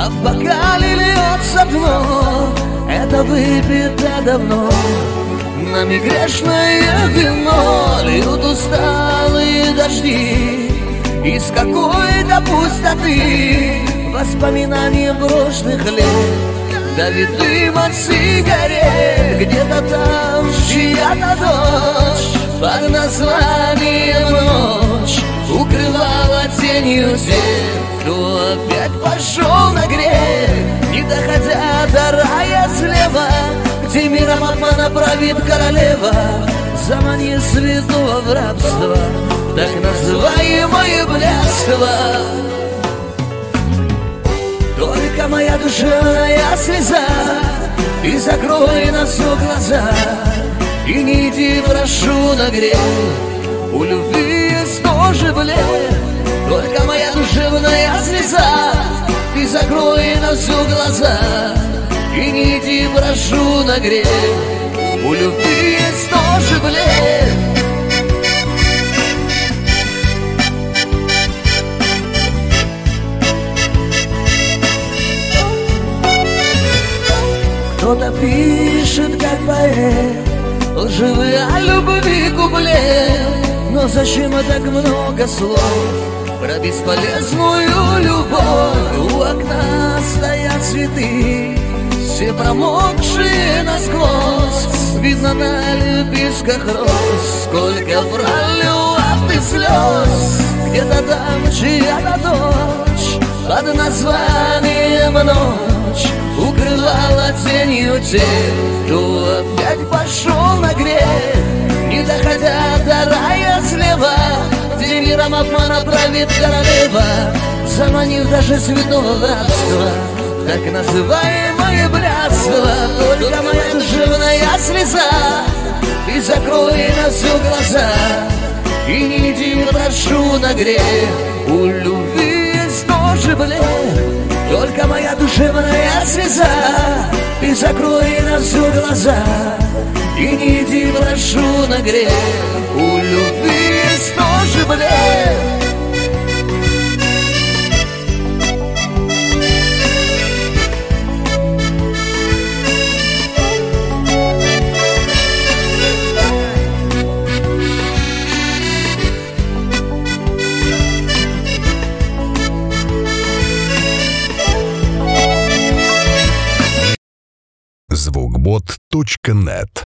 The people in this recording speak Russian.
а в бокале льется дно. Это выпито давно, нами грешное вино. Льют усталые дожди из какой-то пустоты, воспоминания прошлых лет. Давит дым от сигарет, где-то там чья-то дочь под названием «Ночь» укрывала тенью тех, кто опять пошел на грех, не доходя до рая слева, где миром обмана правит королева, заманив святого в рабство, так называемое блядство. Только моя душевная слеза, и закрой на все глаза, и не иди, прошу, на грех. У любви есть тоже блеф. Только моя душевная слеза, и закрой на все глаза, и не иди, прошу, на грех. У любви есть тоже блеф. Кто-то пишет, как поэт, лживые о любви куплет. Но зачем так много слов про бесполезную любовь? У окна стоят цветы, все промокшие насквозь. Видно на лепестках роз, сколько пролил ты слез. Где-то там чья-то дочь под названием «Ночь» укрывала тенью тех, кто опять пошел на грех, не доходя до рая слева, где миром обмана правит королева, заманив даже святого в рабство, так называемое блядство. Только моя душевная слеза, и закрой на все глаза, и не иди, прошу, на грех. У любви есть тоже блеф. Только моя душевная слеза, и закрой на все глаза, и не иди, прошу, на грех. У любви есть тоже блеф. Звукбот.нет